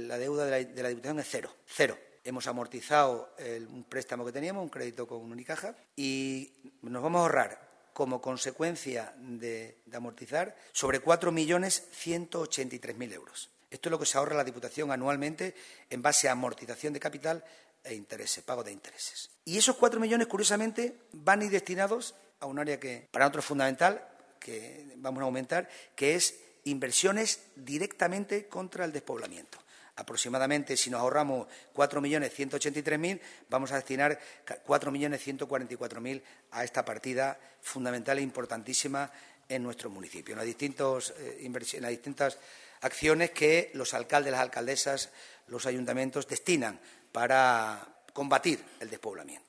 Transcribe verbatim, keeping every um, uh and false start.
la deuda de la, de la Diputación es cero, cero. Hemos amortizado el, un préstamo que teníamos, un crédito con Unicaja, y nos vamos a ahorrar, como consecuencia de, de amortizar, sobre cuatro millones ciento ochenta y tres mil euros. Esto es lo que se ahorra la Diputación anualmente en base a amortización de capital e intereses, pago de intereses. Y esos cuatro millones, curiosamente, van a ir destinados a un área que para nosotros es fundamental, que vamos a aumentar, que es inversiones directamente contra el despoblamiento. Aproximadamente, si nos ahorramos cuatro millones ciento ochenta y tres mil, vamos a destinar cuatro millones ciento cuarenta y cuatro mil a esta partida fundamental e importantísima en nuestro municipio, en las, distintos, eh, en las distintas acciones que los alcaldes, las alcaldesas, los ayuntamientos destinan para combatir el despoblamiento.